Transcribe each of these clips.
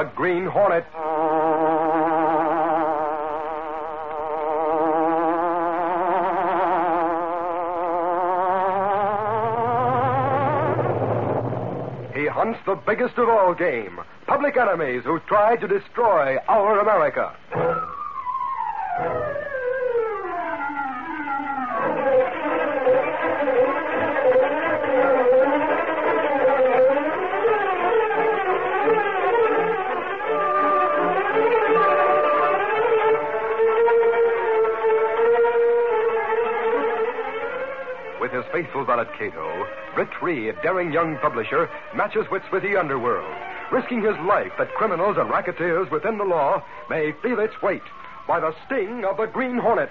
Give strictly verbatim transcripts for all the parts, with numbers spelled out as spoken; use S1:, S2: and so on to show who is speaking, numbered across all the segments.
S1: the Green Hornet. He hunts the biggest of all game, public enemies who try to destroy our America. With his faithful valet Cato, Britt Reed, daring young publisher, matches wits with the underworld, risking his life that criminals and racketeers within the law may feel its weight by the sting of the Green Hornet.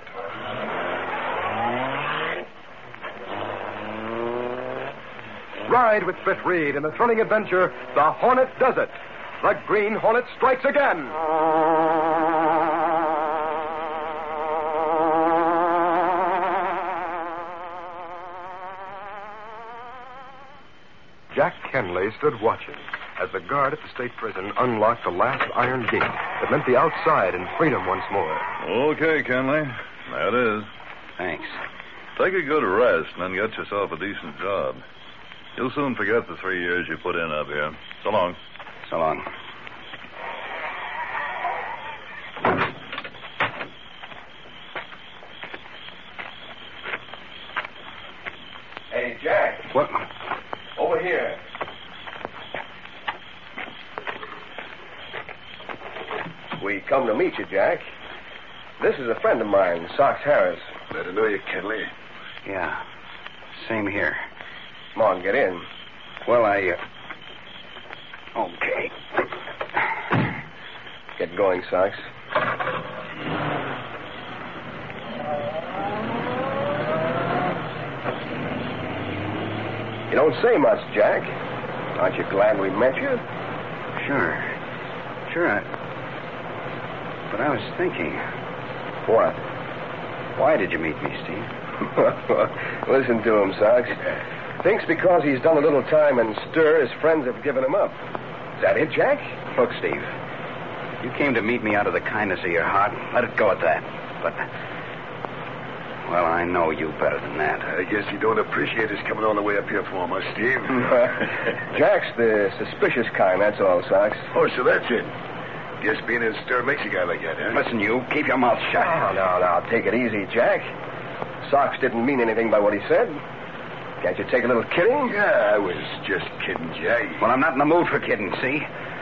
S1: Ride with Britt Reed in the thrilling adventure, The Hornet Does It. The Green Hornet strikes again. Jack Kenley stood watching as the guard at the state prison unlocked the last iron gate that meant the outside and freedom once more.
S2: Okay, Kenley. That is.
S3: Thanks.
S2: Take a good rest and then get yourself a decent job. You'll soon forget the three years you put in up here. So long.
S3: So long.
S4: Hey, Jack.
S3: What?
S4: Over here. We come to meet you, Jack. This is a friend of mine, Sox Harris.
S5: Glad to know you, Kenley.
S3: Yeah. Same here.
S4: Come on, get in.
S3: Well, I, uh... Okay.
S4: Get going, Sox. You don't say much, Jack. Aren't you glad we met you?
S3: Sure. Sure, I... But I was thinking...
S4: What?
S3: Why did you meet me, Steve?
S4: Listen to him, Sox. Thinks because he's done a little time in stir, his friends have given him up. Is that it, Jack?
S3: Look, Steve. You came to meet me out of the kindness of your heart. Let it go at that. But... Well, I know you better than that.
S5: I guess you don't appreciate us coming all the way up here for him, huh, Steve?
S4: Jack's the suspicious kind, that's all, Sox.
S5: Oh, so that's it. Guess being in stir makes a guy like that, huh?
S3: Listen, you, keep your mouth shut.
S4: Oh, no, no, take it easy, Jack. Sox didn't mean anything by what he said. Can't you take a little kidding?
S5: Yeah, I was just kidding, Jack.
S3: Well, I'm not in the mood for kidding, see?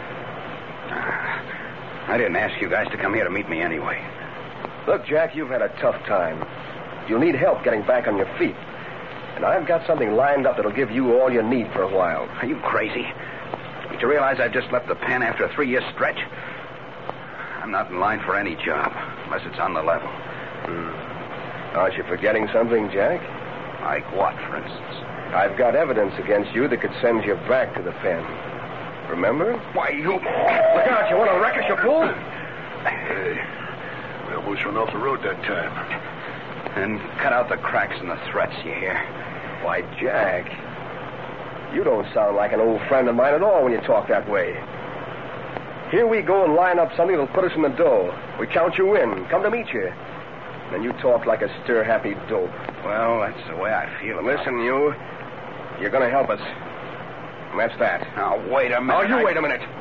S3: I didn't ask you guys to come here to meet me anyway.
S4: Look, Jack, you've had a tough time. You'll need help getting back on your feet. And I've got something lined up that'll give you all you need for a while.
S3: Are you crazy? Don't you realize I've just left the pen after a three-year stretch? I'm not in line for any job, unless it's on the level.
S4: Hmm. Aren't you forgetting something, Jack?
S3: Like what, for instance?
S4: I've got evidence against you that could send you back to the pen. Remember?
S3: Why, you...
S4: Look out, you want to wreck us, you fool?
S5: Hey, we almost run off the road that time.
S3: And cut out the cracks in the threats, you hear?
S4: Why, Jack, you don't sound like an old friend of mine at all when you talk that way. Here we go and line up something that'll put us in the dough. We count you in, come to meet you. Then you talk like a stir-happy dope.
S3: Well, that's the way I feel.
S4: Listen, you, you're going to help us. And that's that.
S3: Now, wait a minute.
S4: Oh, you
S3: I...
S4: wait a minute.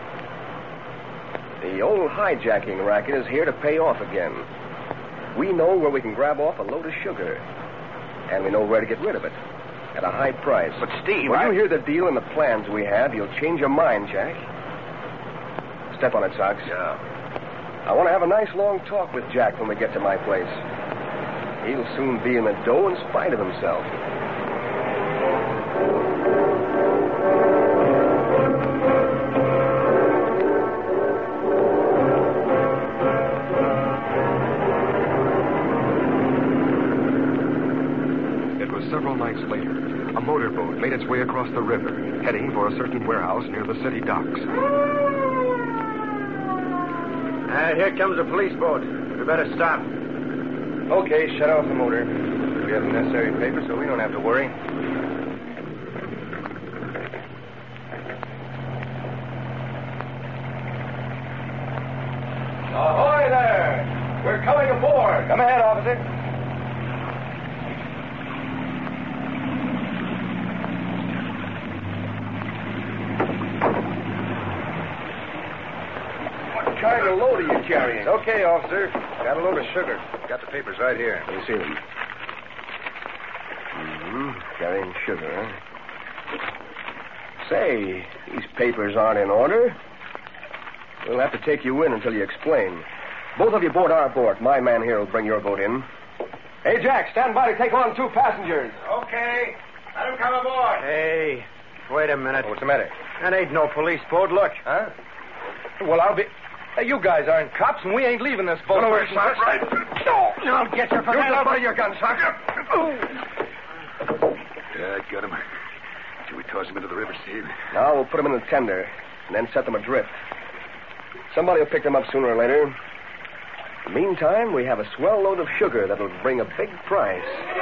S4: The old hijacking racket is here to pay off again. We know where we can grab off a load of sugar. And we know where to get rid of it. At a high price.
S3: But, Steve,
S4: When
S3: I...
S4: you hear the deal and the plans we have, you'll change your mind, Jack. Step on it, Sox.
S5: Yeah.
S4: I want to have a nice long talk with Jack when we get to my place. He'll soon be in the dough in spite of himself.
S1: It was several nights later. A motorboat made its way across the river, heading for a certain warehouse near the city docks.
S6: Uh, here comes a police boat. We better stop.
S4: Okay, shut off the motor. We have the necessary papers, so we don't have to worry. Ahoy there! We're coming aboard.
S3: Come ahead, officer.
S4: What kind of load are you carrying?
S3: Okay, officer. Got a load of sugar. Got the papers right here.
S4: Let me see them. Mm-hmm. Carrying sugar, huh? Say, these papers aren't in order. We'll have to take you in until you explain. Both of you board our boat. My man here will bring your boat in. Hey, Jack, stand by to take on two passengers.
S6: Okay. Let him come aboard. Hey, wait a minute.
S3: What's the matter?
S6: That ain't no police boat. Look.
S3: Huh? Well, I'll be... Hey, you guys aren't cops, and we ain't leaving this boat.
S4: No, we're not right.
S6: No, I'll get you for
S4: You
S6: that.
S4: drop out of your gun, Sergeant.
S5: Yeah, I got him. Should we toss him into the river, Steve?
S4: Now we'll put them in the tender and then set them adrift. Somebody will pick them up sooner or later. In the meantime, we have a swell load of sugar that'll bring a big price.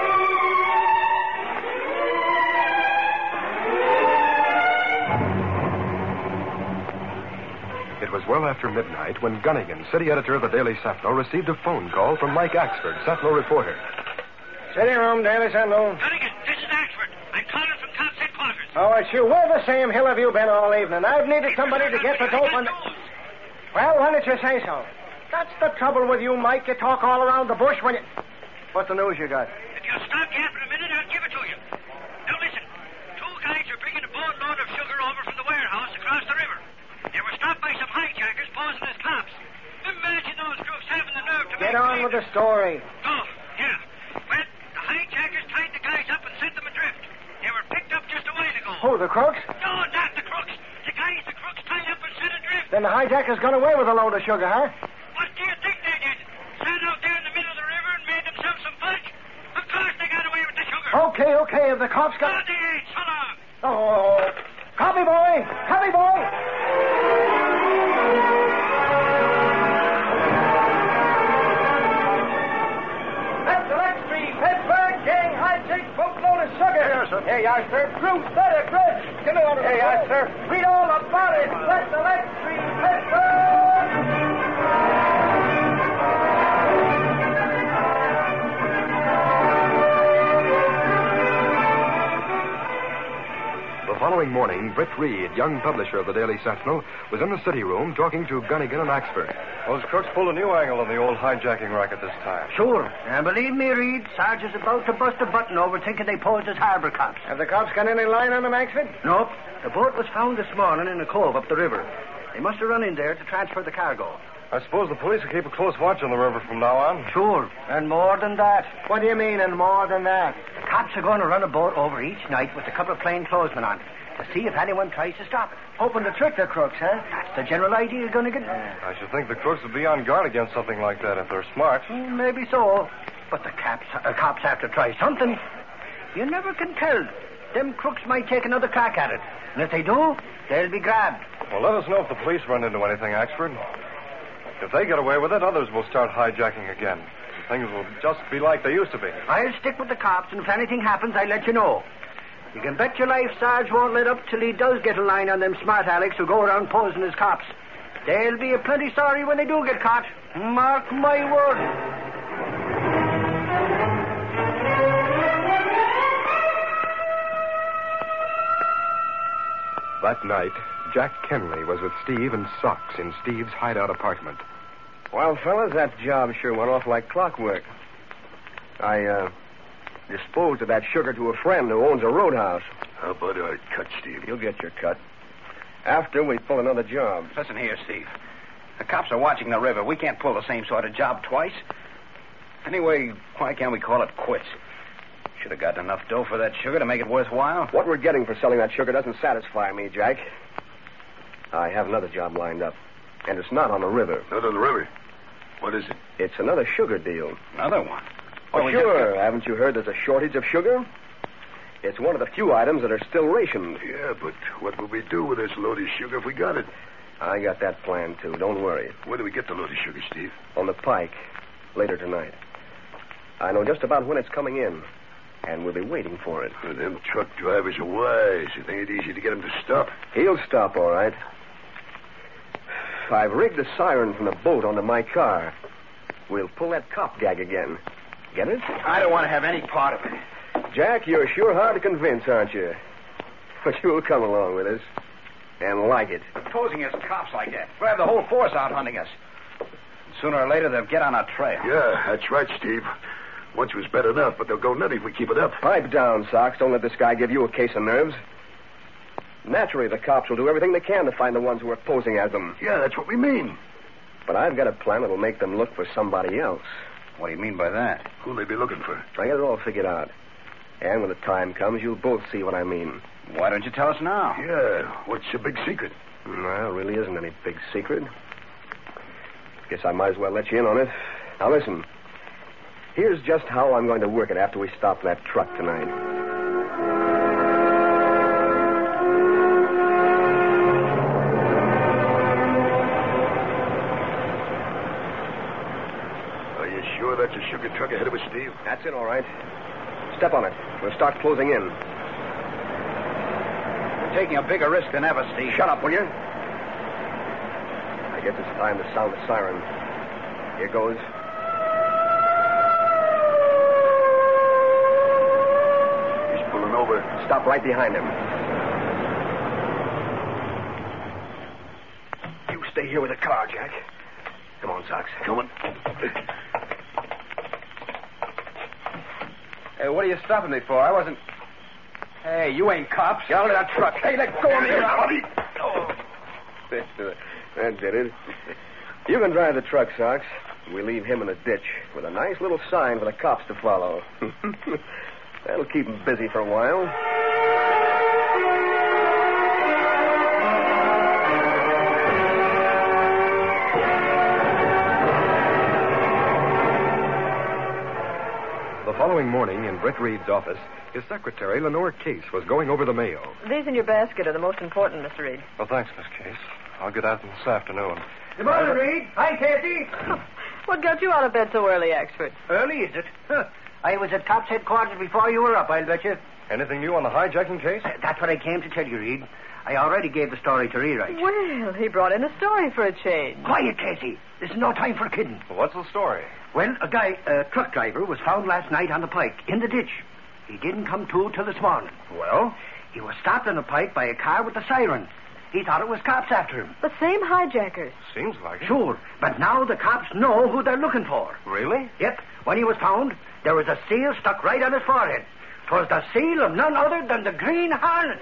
S1: It was well after midnight when Gunnigan, city editor of the Daily Sentinel, received a phone call from Mike Axford, Sentinel reporter.
S6: City room, Daily Sentinel.
S7: Gunnigan, this is Axford. I'm calling from cops headquarters.
S6: Oh, it's you. Where the same hill have you been all evening? I've needed somebody to get the dope on... Well, why don't you say so? That's the trouble with you, Mike. You talk all around the bush when you... What's the news you got?
S7: If you'll stop yapping a minute, I'll give it to you. Now listen. Two guys are bringing a boatload of sugar over from the warehouse across the river. They were stopped by some hijackers posing as cops. Imagine those crooks having the nerve to
S6: Get
S7: make
S6: on with the story.
S7: Oh, yeah. Well, the hijackers tied the guys up and sent them adrift. They were picked up just a while ago.
S6: Who, the crooks?
S7: No, not the crooks. The guys the crooks tied up and sent adrift.
S6: Then the hijackers got away with a load of sugar, huh?
S7: What do you think they did? Sat out there in the middle of the river and made themselves some fudge? Of course they got away with the sugar.
S6: Okay, okay. If the cops
S7: No,
S6: got...
S7: they ain't. So long.
S6: Oh, copy, boy. Copy, boy. That's the next street. Pittsburgh gang hijacked boatload of sugar. Yes, sir. Here you are, sir. Proof, better, Chris. Get on. Here you are, sir. Read all about it. That's the next street. Pittsburgh.
S1: The following morning, Britt Reed, young publisher of the Daily Sentinel, was in the city room talking to Gunnigan and Axford.
S4: Those crooks pulled a new angle on the old hijacking racket this time.
S8: Sure. And believe me, Reed, Sarge is about to bust a button over thinking they posed as harbor cops.
S6: Have the cops got any line on them, Axford?
S8: Nope. The boat was found this morning in a cove up the river. They must have run in there to transfer the cargo.
S4: I suppose the police will keep a close watch on the river from now on.
S8: Sure. And more than that.
S6: What do you mean, and more than that?
S8: The cops are going to run a boat over each night with a couple of plainclothesmen on it to see if anyone tries to stop it.
S6: Hoping to trick the crooks, huh?
S8: That's the general idea, Gunnigan.
S4: I should think the crooks would be on guard against something like that if they're smart.
S8: Mm, maybe so. But the cops, uh, cops have to try something. You never can tell. Them crooks might take another crack at it. And if they do, they'll be grabbed.
S4: Well, let us know if the police run into anything, Axford. If they get away with it, others will start hijacking again. Things will just be like they used to be.
S8: I'll stick with the cops, and if anything happens, I'll let you know. You can bet your life Sarge won't let up till he does get a line on them smart Alex who go around posing as cops. They'll be a plenty sorry when they do get caught. Mark my word.
S1: That night, Jack Kenley was with Steve and Socks in Steve's hideout apartment.
S4: Well, fellas, that job sure went off like clockwork. I, uh, disposed of that sugar to a friend who owns a roadhouse.
S5: How about our cut, Steve?
S4: You'll get your cut. After we pull another job.
S3: Listen here, Steve. The cops are watching the river. We can't pull the same sort of job twice. Anyway, why can't we call it quits? Should have gotten enough dough for that sugar to make it worthwhile.
S4: What we're getting for selling that sugar doesn't satisfy me, Jack. I have another job lined up. And it's not on the river.
S5: Not on the river? What is it?
S4: It's another sugar deal.
S3: Another one?
S4: Oh,
S3: Well, we
S4: sure.
S3: just-
S4: Haven't you heard there's a shortage of sugar? It's one of the few items that are still rationed.
S5: Yeah, but what will we do with this load of sugar if we got it?
S4: I got that plan, too. Don't worry.
S5: Where do we get the load of sugar, Steve?
S4: On the pike. Later tonight. I know just about when it's coming in. And we'll be waiting for it.
S5: Well, them truck drivers are wise. You think it's easy to get them to stop?
S4: He'll stop, all right. I've rigged a siren from the boat onto my car. We'll pull that cop gag again. Get it?
S3: I don't want to have any part of it.
S4: Jack, you're sure hard to convince, aren't you? But you'll come along with us. And like it.
S3: Posing as cops like that. We'll have the whole force out hunting us. Sooner or later, they'll get on our trail.
S5: Yeah, that's right, Steve. Once was bad enough, but they'll go nutty if we keep it up.
S4: Pipe down, Sox. Don't let this guy give you a case of nerves. Naturally, the cops will do everything they can to find the ones who are posing as them.
S5: Yeah, that's what we mean.
S4: But I've got a plan that'll make them look for somebody else.
S3: What do you mean by that?
S5: Who'll they be looking for?
S4: I got it all figured out. And when the time comes, you'll both see what I mean.
S3: Why don't you tell us now?
S5: Yeah, what's your big secret?
S4: Well, it really isn't any big secret. Guess I might as well let you in on it. Now, listen. Here's just how I'm going to work it after we stop that truck tonight.
S5: Are you sure that's a sugar truck ahead of us, Steve?
S4: That's it, all right. Step on it. We'll start closing in.
S3: We're taking a bigger risk than ever, Steve.
S4: Shut up, will you? I guess it's time to sound the siren. Here goes.
S5: He's pulling over.
S4: Stop right behind him. You stay here with the car, Jack. Come on, Sox.
S5: Come on.
S3: Hey, what are you stopping me for? I wasn't... Hey, you ain't cops. Get out of that truck. Hey, let go of me.
S5: Oh.
S4: That did it. You can drive the truck, Sox. We leave him in a ditch with a nice little sign for the cops to follow. That'll keep him busy for a while.
S1: The following morning, in Britt Reed's office, his secretary, Lenore Case, was going over the mail.
S9: These in your basket are the most important, Mister Reed.
S10: Well, thanks, Miss Case. I'll get at them this afternoon.
S8: Good morning, Reed. Hi, Casey.
S9: What got you out of bed so early, Axford?
S8: Early, is it? Huh. I was at cops' headquarters before you were up, I'll bet you.
S10: Anything new on the hijacking case?
S8: Uh, That's what I came to tell you, Reed. I already gave the story to rewrite.
S9: Well, he brought in a story for a change.
S8: Quiet, Casey. This is no time for kidding.
S10: Well, what's the story?
S8: Well, a guy, a truck driver, was found last night on the pike, in the ditch. He didn't come to till this morning.
S10: Well?
S8: He was stopped on the pike by a car with a siren. He thought it was cops after him.
S9: The same hijackers.
S10: Seems like it.
S8: Sure, but now the cops know who they're looking for.
S10: Really?
S8: Yep. When he was found, there was a seal stuck right on his forehead. 'Twas the seal of none other than the Green Hornet.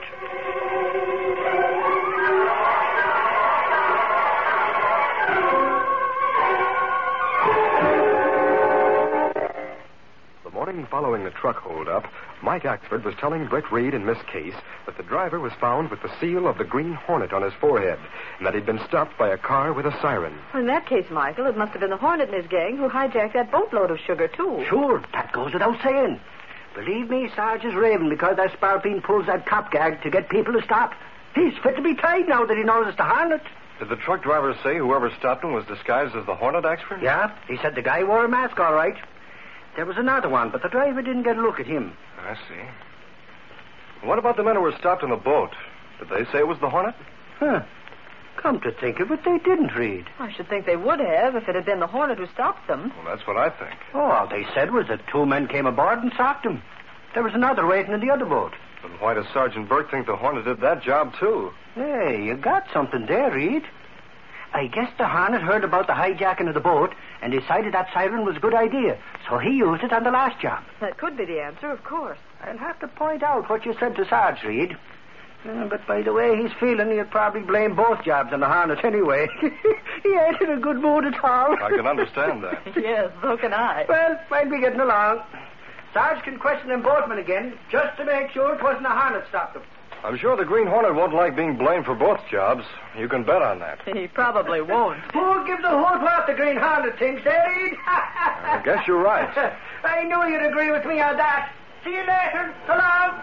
S1: The morning following the truck holdup, Mike Axford was telling Britt Reed and Miss Case that the driver was found with the seal of the Green Hornet on his forehead and that he'd been stopped by a car with a siren.
S9: In that case, Michael, it must have been the Hornet and his gang who hijacked that boatload of sugar, too.
S8: Sure, that goes without saying. Believe me, Sarge is raving because that Spalpeen pulls that cop gag to get people to stop. He's fit to be tied now that he knows it's the Hornet.
S10: Did the truck driver say whoever stopped him was disguised as the Hornet, Axford?
S8: Yeah, he said the guy wore a mask, all right. There was another one, but the driver didn't get a look at him.
S10: I see. What about the men who were stopped in the boat? Did they say it was the Hornet?
S8: Huh. Come to think of it, they didn't, Reed.
S9: I should think they would have if it had been the Hornet who stopped them.
S10: Well, that's what I think.
S8: Oh, all they said was that two men came aboard and socked him. There was another waiting in the other boat.
S10: Then why does Sergeant Burke think the Hornet did that job, too?
S8: Hey, you got something there, Reed. I guess the Hornet heard about the hijacking of the boat and decided that siren was a good idea, so he used it on the last job.
S9: That could be the answer, of course.
S8: I'll have to point out what you said to Sarge, Reed. Uh, but by the way he's feeling, he'll probably blame both jobs on the Hornet anyway. He ain't in a good mood at all.
S10: I can understand that.
S9: Yes, so can I.
S8: Well, might be getting along. Sarge can question them both men again, just to make sure it wasn't a Hornet stopped them.
S10: I'm sure the Green Hornet won't like being blamed for both jobs. You can bet on that.
S9: He probably won't.
S8: Who'll give the whole plot the Green Hornet thinks, eh, Reed?
S10: I guess you're right.
S8: I knew you'd agree with me on that. See you later. So long.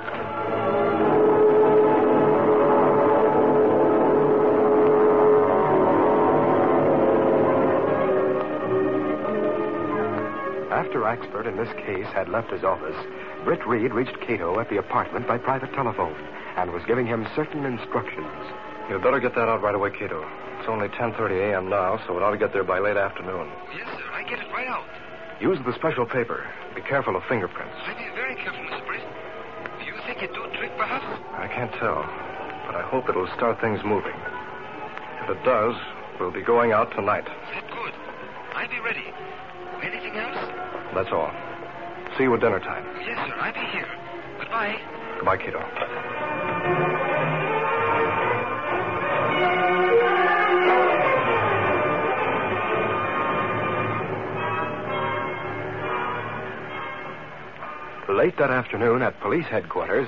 S1: After Axford and Miss Case had left his office, Britt Reed reached Cato at the apartment by private telephone and was giving him certain instructions.
S10: You'd better get that out right away, Cato. It's only ten thirty a.m. now, so it ought to get there by late afternoon.
S7: Yes, sir. I get it right out.
S10: Use the special paper. Be careful of fingerprints.
S7: I'll be very careful, Mister Britt. Do you think it do trick, perhaps?
S10: I can't tell, but I hope it'll start things moving. If it does, we'll be going out tonight.
S7: That's good. I'll be ready. Anything else?
S10: That's all. See you at dinner time.
S7: Yes, sir. I'll be here. Goodbye.
S10: Goodbye, Cato. Late that afternoon at police headquarters.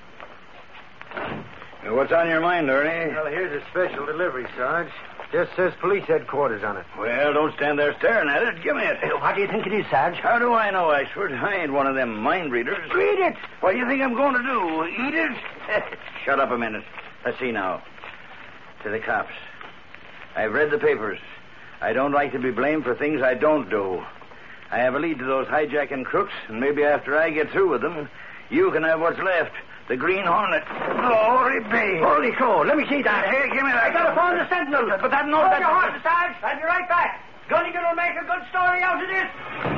S3: What's on your mind, Ernie?
S8: Well, here's a special delivery, Sarge. Just says police headquarters on it.
S3: Well, don't stand there staring at it. Give me it.
S8: What do you think it is, Sarge?
S3: How do I know, Ashford? I ain't one of them mind readers.
S8: Read it.
S3: What do you think I'm going to do? Eat it? Shut up a minute. Let's see now. To the cops. I've read the papers. I don't like to be blamed for things I don't do. I have a lead to those hijacking crooks, and maybe after I get through with them, you can have what's left. The Green Hornet. Glory be.
S8: Holy crow. Let me see that.
S3: Hey, give me that.
S8: I gotta phone the Sentinel. But that knows that... Hold your horse, Sarge. I'll be right back. Gunnigan will make a good story out of this.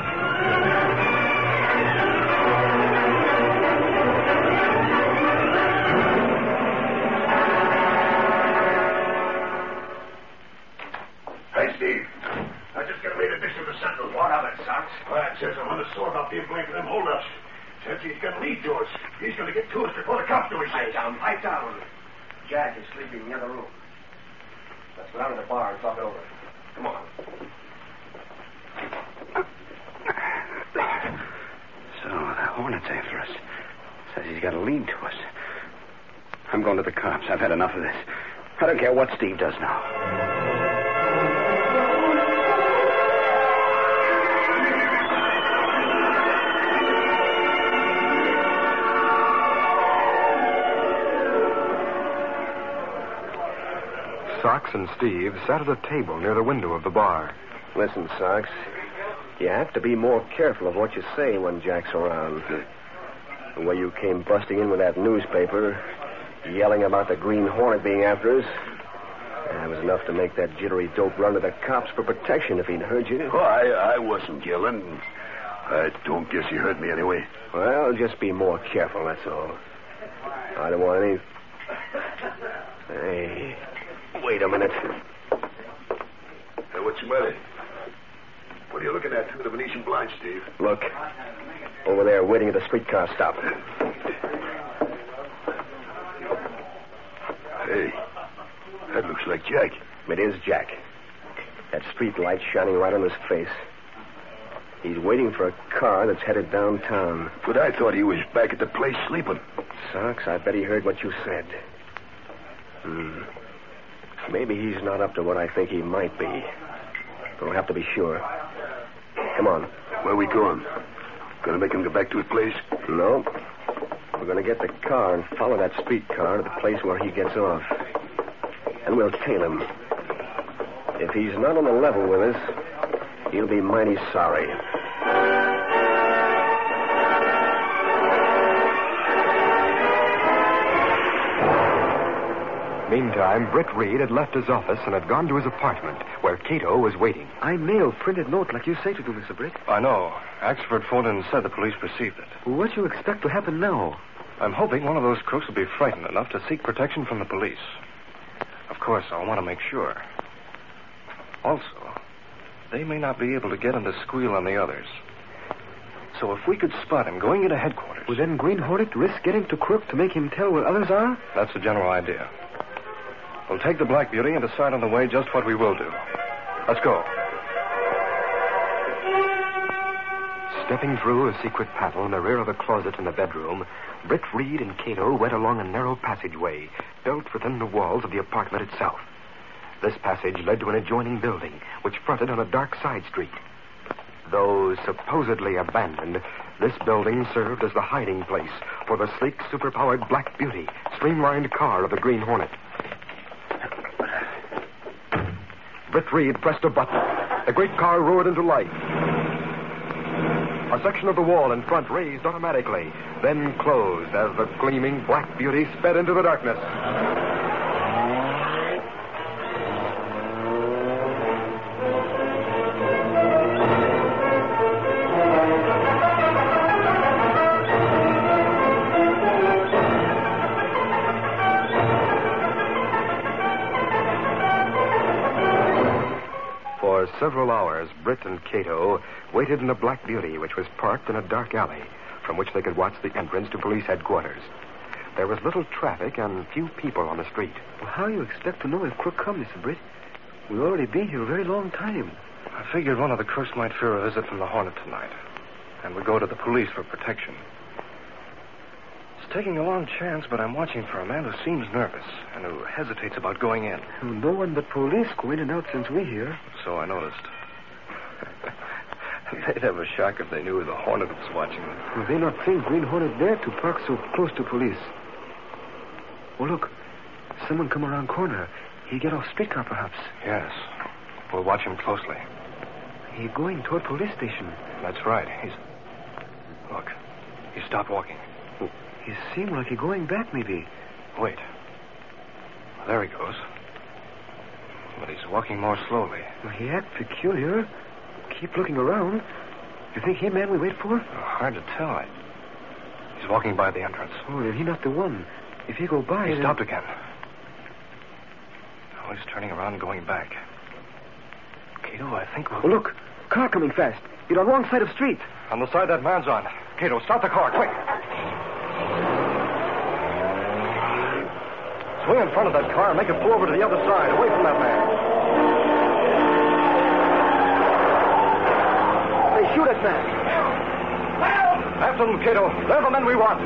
S5: Hey, Steve. I just got a later edition of the Sentinel. What of it, Sox? Well, it says I'm on the sword about being blamed for them holdups. Says he's going to lead to us. He's going to get to us before the cops do, he says.
S4: Pipe down, pipe down. Jack is sleeping in the other room. Let's go down to the bar and talk it over. Come on.
S3: So, the Hornet's after us. Says he's got a lead to us. I'm going to the cops. I've had enough of this. I don't care what Steve does now.
S1: Sox and Steve sat at a table near the window of the bar.
S4: Listen, Sox. You have to be more careful of what you say when Jack's around. The way you came busting in with that newspaper, yelling about the Green Hornet being after us, that was enough to make that jittery dope run to the cops for protection if he'd heard you.
S5: Oh, I, I wasn't yelling. I don't guess he heard me anyway.
S4: Well, just be more careful, that's all. I don't want any... Hey, wait a minute.
S5: Hey, what's the matter? What are you looking at through the Venetian blinds, Steve?
S4: Look. Over there, waiting at the streetcar stop.
S5: Hey, that looks like Jack.
S4: It is Jack. That street light shining right on his face. He's waiting for a car that's headed downtown.
S5: But I thought he was back at the place sleeping.
S4: Sox, I bet he heard what you said. Hmm. Maybe he's not up to what I think he might be. We'll have to be sure. Come on.
S5: Where are we going? Gonna make him go back to his place?
S4: No. We're going to get the car and follow that streetcar to the place where he gets off. And we'll tail him. If he's not on the level with us, he'll be mighty sorry.
S1: Meantime, Britt Reed had left his office and had gone to his apartment, where Cato was waiting.
S10: I mailed printed note like you say to do, Mister Britt. I know. Axford phoned in and said the police received it.
S11: Well, what do you expect to happen now?
S10: I'm hoping one of those crooks will be frightened enough to seek protection from the police. Of course, I'll want to make sure. Also, they may not be able to get him to squeal on the others. So if we could spot him going into headquarters...
S11: Will then Green Hornet risk getting to Crook to make him tell where others are?
S10: That's the general idea. We'll take the Black Beauty and decide on the way just what we will do. Let's go.
S1: Stepping through a secret panel in the rear of a closet in the bedroom, Britt Reed and Cato went along a narrow passageway built within the walls of the apartment itself. This passage led to an adjoining building, which fronted on a dark side street. Though supposedly abandoned, this building served as the hiding place for the sleek, superpowered Black Beauty, streamlined car of the Green Hornet. Britt Reed pressed a button. The great car roared into life. A section of the wall in front raised automatically, then closed as the gleaming Black Beauty sped into the darkness. For several hours, Britt and Cato waited in the Black Beauty, which was parked in a dark alley from which they could watch the entrance to police headquarters. There was little traffic and few people on the street.
S11: Well, how you expect to know if Crook come, Mister Britt? We've already been here a very long time.
S10: I figured one of the Crooks might fear a visit from the Hornet tonight, and would go to the police for protection. It's taking a long chance, but I'm watching for a man who seems nervous and who hesitates about going in.
S11: Well, no one but police go in and out since we here.
S10: So I noticed. They'd have a shock if they knew the Hornet was watching them.
S11: Well, they not think Green Hornet dare to park so close to police. Oh, look. Someone come around corner. He get off streetcar, perhaps.
S10: Yes. We'll watch him closely.
S11: He going toward police station.
S10: That's right. He's... Look. He stopped walking.
S11: He seemed like he going back, maybe.
S10: Wait. Well, there he goes. But he's walking more slowly.
S11: Well, he act peculiar. Keep looking around. You think he man we wait for?
S10: Oh, hard to tell. I... He's walking by the entrance.
S11: Oh, then he not the one. If he go by...
S10: He
S11: then...
S10: stopped again. Oh, he's turning around and going back. Cato, I think we'll...
S11: Oh, look. Car coming fast. You're on the wrong side of the street.
S10: On the side that man's on. Cato, stop the car, quick. Swing in front of that car and make it pull over to the other side, away from that man.
S11: Hey, shoot at man.
S10: Help! After them, Cato. They're the men we want.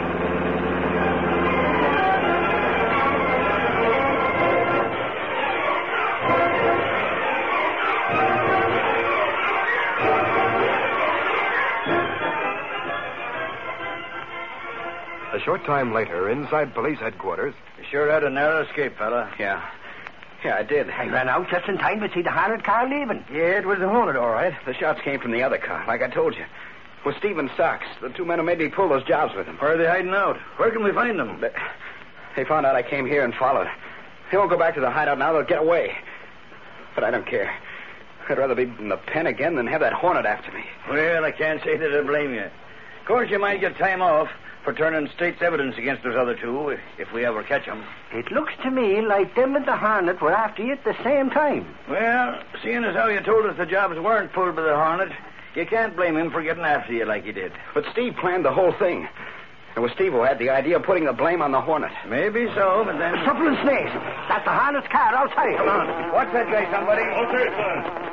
S1: A short time later, inside police headquarters...
S3: You sure had a narrow escape, fella.
S8: Yeah. Yeah, I did. I ran out just in time to see the Hornet car leaving.
S12: Yeah, it was the Hornet, all right. The shots came from the other car, like I told you. It was Steve and Socks, the two men who made me pull those jobs with him.
S3: Where are they hiding out? Where can we find them?
S12: They, they found out I came here and followed. They won't go back to the hideout now. They'll get away. But I don't care. I'd rather be in the pen again than have that Hornet after me.
S3: Well, I can't say that I blame you. Of course, you might get time off for turning state's evidence against those other two, if, if we ever catch them.
S8: It looks to me like them and the Hornet were after you at the same time.
S3: Well, seeing as how you told us the jobs weren't pulled by the Hornet, you can't blame him for getting after you like he did.
S12: But Steve planned the whole thing. It was Steve who had the idea of putting the blame on the Hornet.
S3: Maybe so, but then...
S8: Trouble and snakes. That's the Hornet's car outside.
S3: Come on. Watch that guy, somebody.
S5: Okay, sir.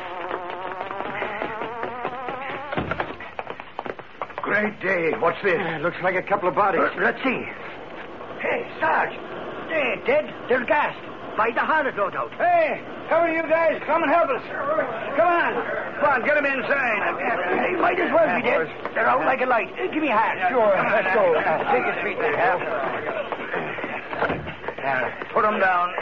S3: Great day. What's this?
S8: Uh, looks like a couple of bodies. Uh, let's see. Hey, Sarge. They ain't dead. They're gassed. By the Hornet, no doubt.
S3: Hey, how are you guys? Come and help us. Come on. Come on, get them inside.
S8: They might as well be dead. They're out like a light. Uh, give me a hand.
S3: Sure. Let's go. Uh, take his feet there, Hal. Uh, put them down.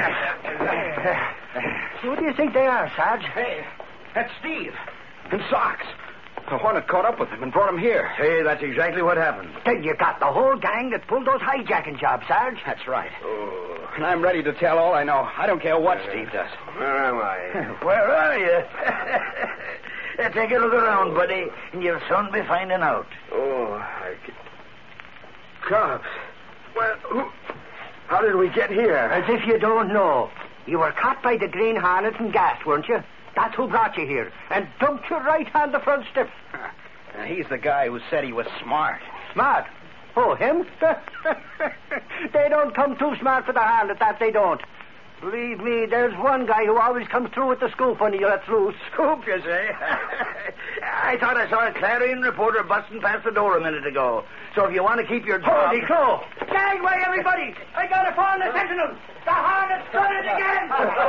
S3: Uh,
S8: Who do you think they are, Sarge?
S12: Hey, that's Steve. And Socks. The Hornet caught up with him and brought him here.
S3: Hey, that's exactly what happened.
S8: Then you got the whole gang that pulled those hijacking jobs, Sarge.
S12: That's right. Oh. And I'm ready to tell all I know. I don't care what uh, Steve does.
S3: Where am I? Where are you? Take a look around, buddy, and you'll soon be finding out.
S12: Oh, I can... Cops. Well, who... how did we get here?
S8: As if you don't know. You were caught by the Green Hornet and gassed, weren't you? That's who brought you here, and dumped you right on the front steps.
S12: And he's the guy who said he was smart.
S8: Smart? Oh, him? They don't come too smart for the Hornet, that they don't. Believe me, there's one guy who always comes through with the scoop when he lets loose.
S3: Scoop, you say? I thought I saw a Clarion reporter busting past the door a minute ago. So if you want to keep your job...
S8: Holy crow! Gangway, everybody! I got a phone the sentinel! The Hornet's done it again!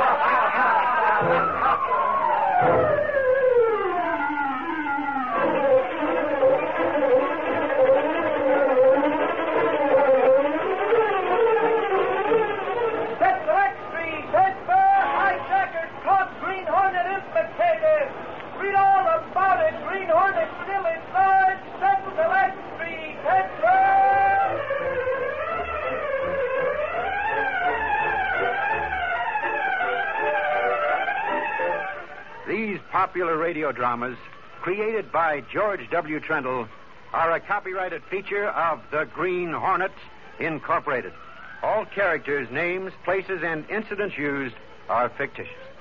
S13: These popular radio dramas, created by George W. Trendle, are a copyrighted feature of the Green Hornet, Incorporated. All characters, names, places, and incidents used are fictitious.